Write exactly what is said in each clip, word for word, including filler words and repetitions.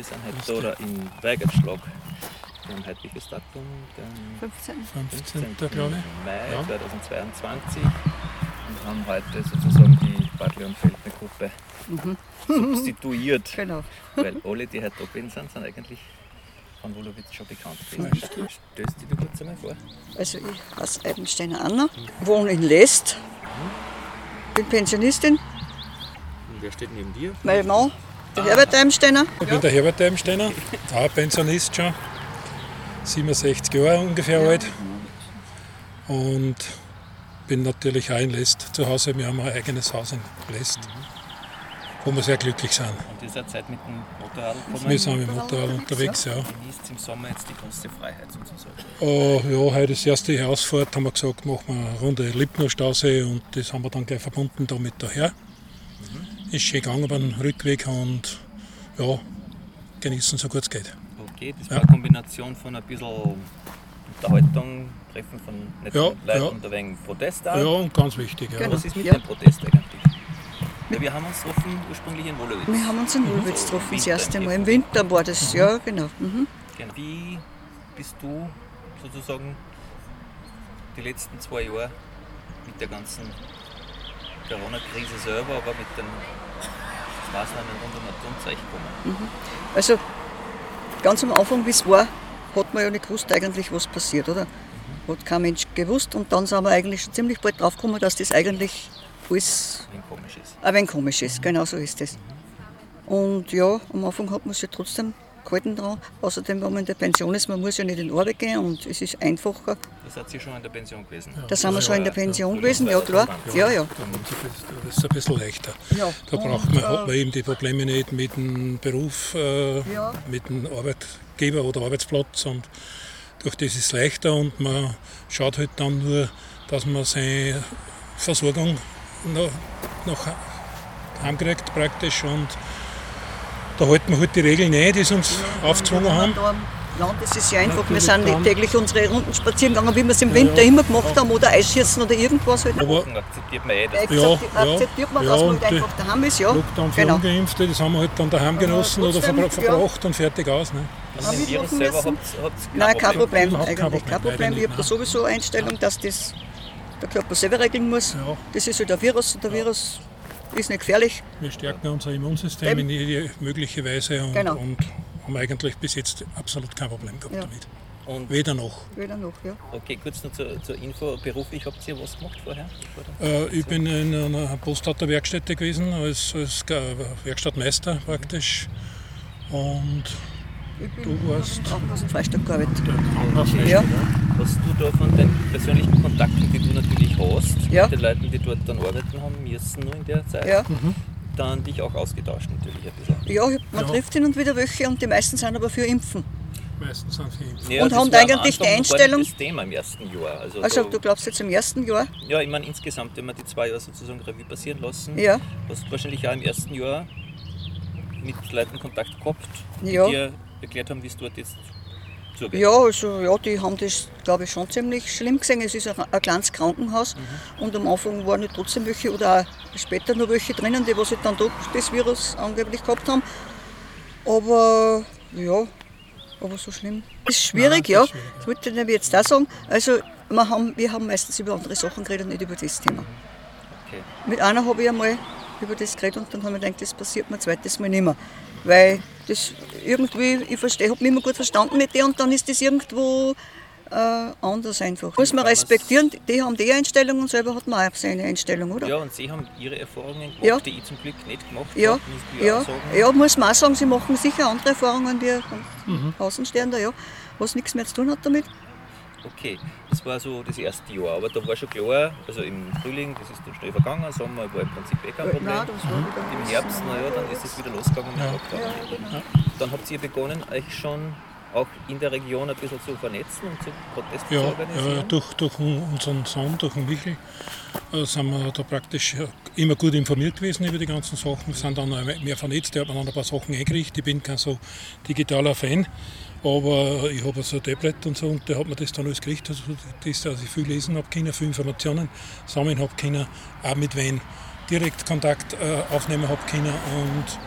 wir sind heute da oder in Weigertschlag. Wir haben heute welches Datum? fünfzehnten fünfzehnten glaube ich. Mai Ja. zweitausendzweiundzwanzig und haben heute sozusagen die Badle- und Feldner-Gruppe Mhm. substituiert. Genau. Weil alle, die heute da gewesen sind, sind eigentlich von Wolowitz schon bekannt gewesen. Stellst du dich kurz einmal vor? Also ich heiße Eibensteiner Anna, wohne in Lest, bin Pensionistin. Und wer steht neben dir? Mein Mann, der Herbert Eibensteiner. Ich bin der Herbert Eibensteiner, auch Pensionist schon, siebenundsechzig Jahre ungefähr alt und bin natürlich auch in Lest zu Hause. Wir haben ein eigenes Haus in Lest, wo wir sehr glücklich sind. Und ihr seid Zeit mit dem Motorrad gekommen? Wir sind mit dem Motorrad unterwegs, ja. Genießt im Sommer jetzt die große Freiheit sozusagen. Uh, ja, heute ist die erste Ausfahrt, haben wir gesagt, machen wir eine Runde Lipno-Stausee und das haben wir dann gleich verbunden damit daher. Mhm. Ist schön gegangen beim Rückweg und ja, genießen so gut es geht. Okay, das Ja. war eine Kombination von ein bisschen Unterhaltung, Treffen von netten Ja, Leuten ja. und ein wenig Protest auch. Ja, und ganz wichtig. Ja. Genau. Was ist mit Ja. dem Protest eigentlich? Ja, wir haben uns getroffen ursprünglich in Wolowitz. Wir haben uns in Wolowitz So, getroffen, das Winter erste im Mal. Im Winter. Winter war das, ja genau. Mhm. Genau. Wie bist du sozusagen die letzten zwei Jahre mit der ganzen Corona-Krise selber, aber mit den Maßnahmen rund um Atom zurechtgekommen? Also ganz am Anfang, wie es war, hat man ja nicht gewusst eigentlich, was passiert, oder? Hat kein Mensch gewusst und dann sind wir eigentlich schon ziemlich bald draufgekommen, dass das eigentlich alles Wenn komisch ist. ein wenig komisch ist. Genau so ist es. Und ja, am Anfang hat man sich ja trotzdem gehalten dran. Außerdem, wenn man in der Pension ist, man muss ja nicht in die Arbeit gehen und es ist einfacher. Da seid ihr schon in der Pension gewesen. Da sind wir Ja, schon in der Pension gewesen, ja klar. Ja, ja. Das ist ein bisschen leichter. Ja. Da braucht Und, man, äh, hat man eben die Probleme nicht mit dem Beruf, äh, Ja. mit dem Arbeitgeber oder Arbeitsplatz und durch das ist es leichter und man schaut halt dann nur, dass man seine Versorgung noch, noch heimkriegt praktisch und da halten wir halt die Regeln ein, die sie uns aufgezwungen haben. Da am Land, das ist ja einfach, wir Natürlich sind nicht dann- täglich unsere Runden spazieren gegangen, wie wir es im Winter immer gemacht haben, oder Eisschießen oder irgendwas. Halt. Aber Akzeptiert man eh, dass Akzepti- ja, ja, akzeptiert man, ja, dass man und halt die einfach daheim ist, ja. Lockdown für Genau. Ungeimpfte, das haben wir halt dann daheim genossen oder trotzdem, verbra ja. verbracht und fertig aus. Ne? das Hab mit ich dem Virus machen selber müssen? habt habt Nein, kein Problem, Überhaupt kein eigentlich kein Problem, Problem. Ich leider habe da nicht, sowieso eine Einstellung, dass das der Körper selber regeln muss. Ja. Das ist halt ein Virus und der Virus ist nicht gefährlich. Wir stärken unser Immunsystem Eben. in jede mögliche Weise und, Genau. und haben eigentlich bis jetzt absolut kein Problem gehabt Ja. damit. Und Weder noch. Weder noch, ja. okay, kurz noch zur, zur Info. Beruflich habt ihr was gemacht vorher? Vor der- Äh, ich bin in einer Postauto-Werkstätte gewesen, als, als Ge- Werkstattmeister praktisch. Und Ich Du bin warst- im Krankenhaus in Freistadt gearbeitet. Krankenhausmeister. Ja. Hast du da von den persönlichen Kontakten, die du natürlich hast, Ja. mit den Leuten, die dort dann arbeiten haben müssen nur in der Zeit, Ja, dann dich auch ausgetauscht natürlich ein bisschen? ja man Ja. trifft hin und wieder welche und die meisten sind aber für Impfen. Meistens sind sie. Ja, Und das haben war am eigentlich die Anfang Einstellung- War nicht das Thema im ersten Jahr. Also, Also da, du glaubst jetzt im ersten Jahr? ja, ich meine insgesamt, wenn wir die zwei Jahre sozusagen Revue passieren lassen, Ja. hast du wahrscheinlich auch im ersten Jahr mit Leuten Kontakt gehabt, die Ja. dir erklärt haben, wie es dort jetzt zugeht. Ja, also ja, die haben das, glaube ich, schon ziemlich schlimm gesehen. Es ist ein, ein kleines Krankenhaus und am Anfang waren nicht trotzdem welche oder auch später noch welche drinnen, die was halt dann doch das Virus angeblich gehabt haben. Aber ja, aber so schlimm. Das ist schwierig, Nein, das ist ja. schwierig, Das wollte ich nämlich jetzt auch sagen. Also wir haben, wir haben meistens über andere Sachen geredet und nicht über das Thema. Okay. Mit einer habe ich einmal über das geredet und dann habe ich gedacht, das passiert mir ein zweites Mal nicht mehr. Weil das irgendwie, ich verstehe, habe mich immer gut verstanden mit der und dann ist das irgendwo äh, anders einfach. Muss man respektieren, die haben die Einstellung und selber hat man auch seine Einstellung, oder? Ja, und Sie haben Ihre Erfahrungen gemacht, Ja. die ich zum Glück nicht gemacht Ja, habe, muss ich ja, auch sagen. ja, muss man auch sagen, sie machen sicher andere Erfahrungen wie ein Außenstehender, ja, was nichts mehr zu tun hat damit. Okay, das war so das erste Jahr, aber da war schon klar, also im Frühling, das ist dann schnell vergangen, Sommer war im Prinzip eh kein Problem. Nein, das war wieder Im Herbst, naja, dann ist es wieder losgegangen mit Ja. Lockdown. Dann habt ihr begonnen, euch schon auch in der Region ein bisschen zu vernetzen und zu Protesten Ja, zu organisieren. ja durch, durch unseren Sohn, durch den Michel, äh, sind wir da praktisch ja, immer gut informiert gewesen über die ganzen Sachen. Wir sind dann auch mehr vernetzt, der hat mir dann ein paar Sachen eingerichtet. Ich bin kein so digitaler Fan, aber ich habe so ein Tablet und so und der hat mir das dann alles gerichtet, also das, dass ich viel lesen habe können, viel Informationen sammeln habe können, auch mit wen direkt Kontakt äh, aufnehmen habe können und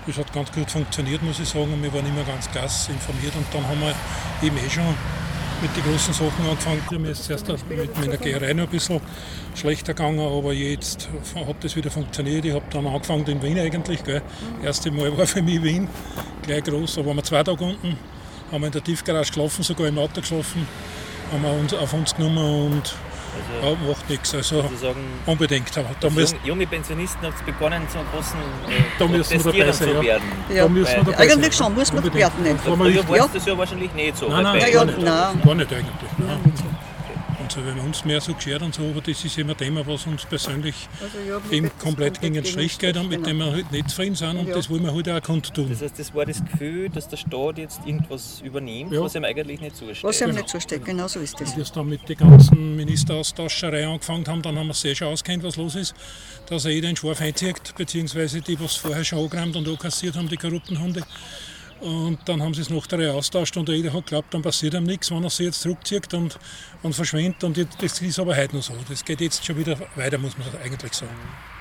Das hat ganz gut funktioniert, muss ich sagen. Und wir waren immer ganz klasse informiert. Und dann haben wir eben eh schon mit den großen Sachen angefangen. Mir ist zuerst mit meiner Geherei noch ein bisschen schlechter gegangen, aber jetzt hat das wieder funktioniert. Ich habe dann angefangen in Wien eigentlich. Gell. Das erste Mal war für mich Wien gleich groß. Da waren wir zwei Tage unten, haben wir in der Tiefgarage geschlafen, sogar im Auto geschlafen, haben wir uns auf uns genommen und Also, ja, macht nichts. Also sozusagen, unbedingt. Aber da als müssen, jung- junge Pensionisten habt ihr begonnen, zu einem großen Da äh, müssen wir dabei Protestierern sein, zu ja. werden. Ja. da müssen wir dabei Eigentlich sein. schon, muss man Unbedingt. bewerten. Nicht. Bevor wir Früher nicht- war das ja wahrscheinlich nicht so. Nein, nein, weil nein, bei- gar, ja, nicht, nein. gar nicht eigentlich. Nein. Und so, wenn uns mehr so geschert und so, aber das ist immer ein Thema, was uns persönlich Also, ja, eben das komplett gegen den Strich geht und mit dem wir halt nicht zufrieden sind und Ja. das wollen wir heute auch kundtun. Das heißt, das war das Gefühl, dass der Staat jetzt irgendwas übernimmt, Ja. was ihm eigentlich nicht zusteht. Was ihm Genau. nicht zusteht, genau so ist das. Als wir dann mit den ganzen Ministeraustauscherei angefangen haben, dann haben wir sehr schon auskennt, was los ist, dass er jeder in Schwarf einzieht, beziehungsweise die, was vorher schon angeräumt und ankassiert haben, die korrupten Hunde. Und dann haben sie es nach der Reihe austauscht und jeder hat geglaubt, dann passiert ihm nichts, wenn er sich jetzt zurückzieht und, und verschwindet. Und jetzt, das ist aber heute noch so. Das geht jetzt schon wieder weiter, muss man eigentlich sagen.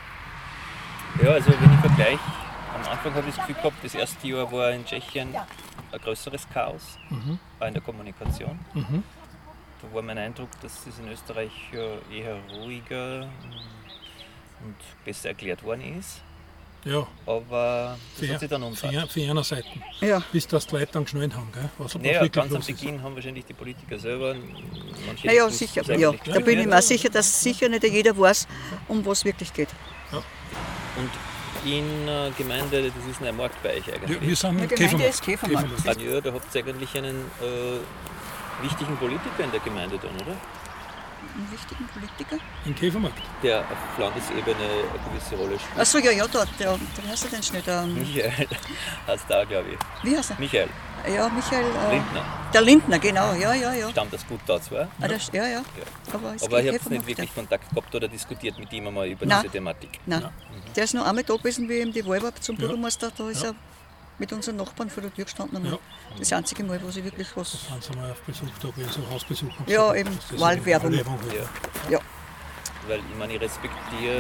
Ja, also wenn ich vergleiche, am Anfang habe ich das Gefühl gehabt, das erste Jahr war in Tschechien ein größeres Chaos, Mhm. auch in der Kommunikation. Mhm. Da war mein Eindruck, dass es in Österreich ja eher ruhiger und besser erklärt worden ist. Ja, Aber das hat sich dann für, umgekehrt. für einer Seite. Ja, Bis das die Leute dann geschnallt haben, gell? Was, was Naja, wirklich ganz am los ist. Beginn haben wahrscheinlich die Politiker selber manche naja, nicht gewusst, sicher. was Ja, eigentlich da bin ich passiert. mir auch sicher, dass sicher nicht jeder weiß, um was wirklich geht. Und in der Gemeinde, das ist ein Markt bei euch Ja, eigentlich. wir sind Die Gemeinde Käfermarkt. ist Käfermarkt. Käfermarkt. Ja, da habt ihr eigentlich einen äh, wichtigen Politiker in der Gemeinde dann, oder? Einen wichtigen Politiker. Im Käfermarkt. Der auf Landesebene eine gewisse Rolle spielt. Achso, ja, ja, dort. Der, der heißt er denn schnell? Der, Michael heißt da, glaube ich. wie heißt er? Michael Ja, Michael. Äh, Lindner. Der Lindner, genau. Ja, ja, ja. Stammt das gut da zwar. Ah, der, ja, ja. Aber, es Aber geht ich habe Käfermarkt, nicht wirklich ja. Kontakt gehabt oder diskutiert mit ihm einmal über Nein. diese Thematik. Nein, der ist noch einmal da gewesen, wie ich ihm die Wahl war zum Ja. Bürgermeister. Da ist Ja. er mit unseren Nachbarn vor der Tür gestanden. Ja. Das einzige Mal, wo sie wirklich was. Sind sie mal auf Besuch da gewesen, so Hausbesuch. haben Ja, sie- eben, das ist Wahlwerbung. Wahlwerbung. Ja. Ja, Weil ich meine, ich respektiere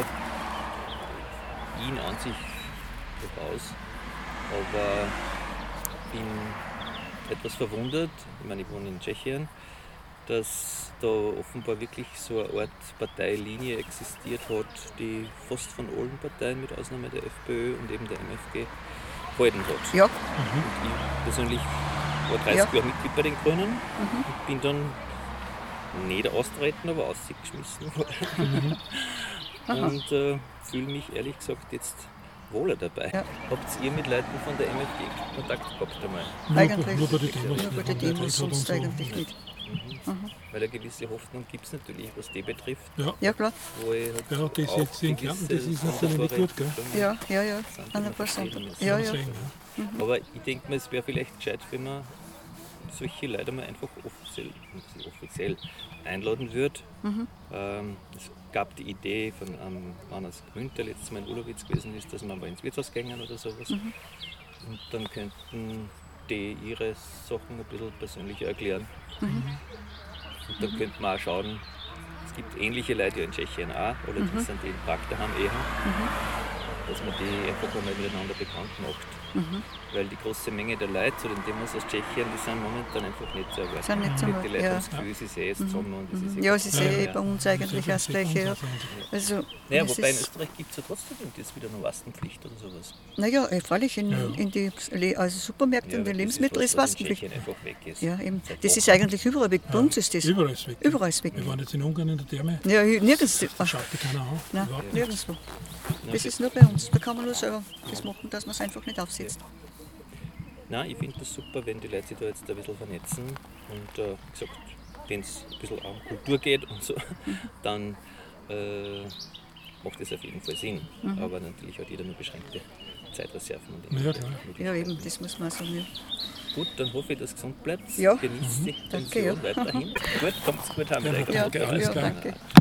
ihn an sich durchaus, aber bin etwas verwundert, ich meine, ich wohne in Tschechien, dass da offenbar wirklich so eine Art Parteilinie existiert hat, die fast von allen Parteien, mit Ausnahme der FPÖ und eben der M F G, gehalten hat. ja, Und ich persönlich war dreißig Ja. Jahre Mitglied bei den Grünen und bin dann nicht austreten, aber ausgeschmissen worden. Und äh, fühle mich ehrlich gesagt jetzt wohler dabei. Ja. Habt ihr mit Leuten von der M F G Kontakt gehabt einmal? Nur, eigentlich. nur bei den Demos. Nur bei den Wir haben Demos, nicht sonst und so. eigentlich nicht. Weil eine gewisse Hoffnung gibt es natürlich, was die betrifft. Ja, Ja, klar. Wo ich halt ja, das auch jetzt in Kärnten, das gewisse ist natürlich nicht gut, gell? Sondervoranrichtungen Ja, ja, ja. sind An immer ein paar Sonntag. verschieden. Ja, ja. Deswegen, ja. Aber ich denke mir, es wäre vielleicht gescheit, wenn man solche Leute mal einfach offiziell, offiziell einladen würde. Ähm, es gab die Idee von einem Anders Gründ, der letztes Mal in Ulowitz gewesen ist, dass man mal ins Wirtshaus gehen oder sowas. Und dann könnten die ihre Sachen ein bisschen persönlicher erklären. Und dann könnte man auch schauen, es gibt ähnliche Leute ja in Tschechien auch, allerdings sind die in Prag daheim eher, dass man die einfach einmal miteinander bekannt macht. Weil die große Menge der Leute zu den Demos aus Tschechien, die sind momentan einfach nicht zu erwarten. Sind nicht zu Die erwarten, Leute ja. haben das Gefühl, sie sehen jetzt zusammen und es ist Ja, es ist ja, eh ja. bei uns eigentlich auch das Gleiche. Ja. Also, Naja, es wobei in ist, Österreich gibt es ja trotzdem jetzt wieder eine Wastenpflicht oder sowas. naja, eh, freilich in, Ja. in die Le- also Supermärkte Ja, und die aber das Lebensmittel ist was, was in Wastenpflicht. Tschechien einfach weg ist. Ja, eben. Seit Das ist Wochen. eigentlich überall weg. Bei uns ist das. Überall ist weg. Überall ist weg. Wir waren jetzt in Ungarn in der Therme, Ja, hier- nirgends. Ach, schaut die keiner an. nein, Überhaupt nicht. nirgendwo. Das ist nur bei uns. Da kann man nur selber das machen, dass man es einfach nicht aufsetzt. Nein, ich finde das super, wenn die Leute sich da jetzt ein bisschen vernetzen und äh, wie gesagt, wenn es ein bisschen um Kultur geht und so, dann äh, macht das auf jeden Fall Sinn. Aber natürlich hat jeder nur beschränkte Zeitreserven. Und Ja, klar. Ja, eben, das muss man sagen. Ja. Gut, dann hoffe ich, dass ihr gesund bleibt. Ja. Genießt die Danke, Pension ja. weiterhin. Gut, kommt's gut heim. Ja, wieder. Ja, Okay, alles ja, klar. danke.